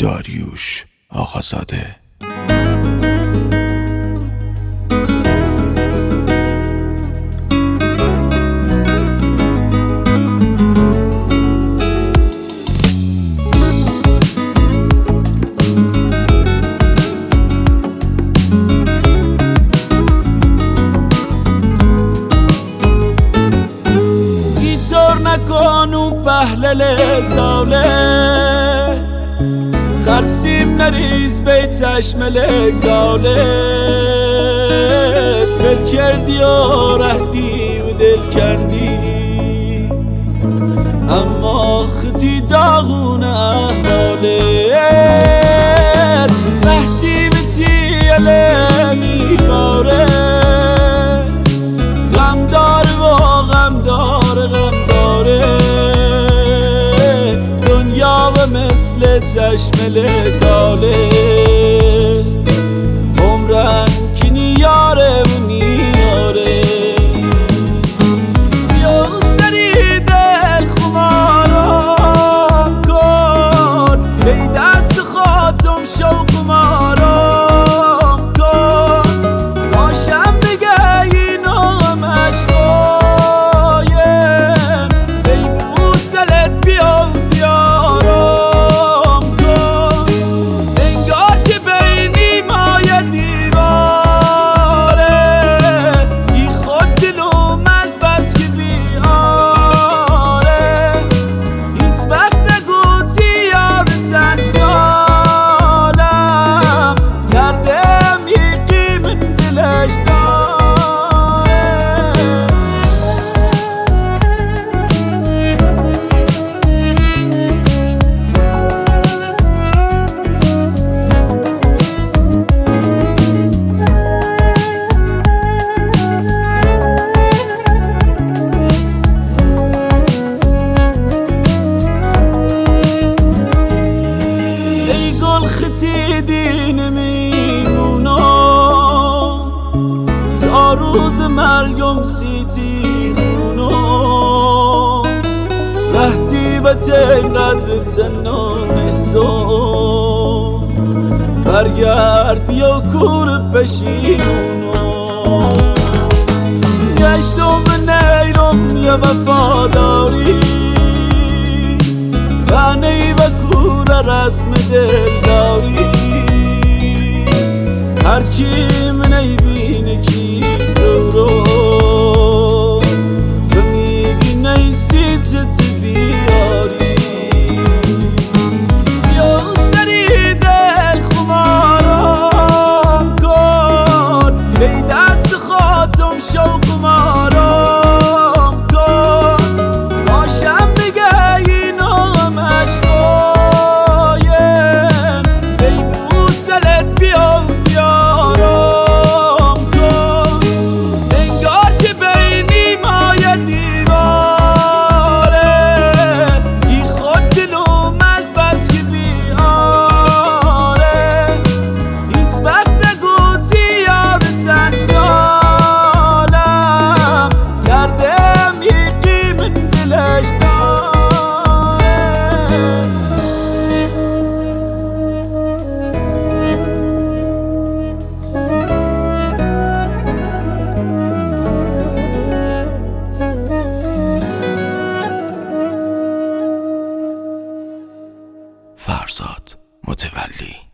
داریوش آقازاده. نکنو پهلل ساله خرسیم نریز بی چشم لگاله دل کردی و رهدی و دل کردی اما خطی داغونه حاله رهتی بتی علمی باره غم دار و غم دار غم دنیا و مثل چشم لگاله عمرن که نیاره و نیاره بیا سری دل خمارم کن بی دست خاتم شوق مارم کن کاشم بگه این عشقایم بی بوسلت بیا خطی دین میمونم تا روز مرگم سیتی خونم وقتی و قدر تنام احسان برگرد بیا کور پشیمونم گشتم نیرم یه وفاداری بانی و کور رسم دلداری هرچی من ایبینه کی تو رو و میگی نیستی چه بیاری بیا سری دل خمارم کن بی دست خاتم شوق مارم کن کاشم بگه این عشقایم بی بوسلت بیا بیارم کن انگار که بینی مایه دیواره ای خود دلوم از بس که بیاره هیچ وقت نگوتی یار چند سالم کردم یکی من دلش فرزاد متولی.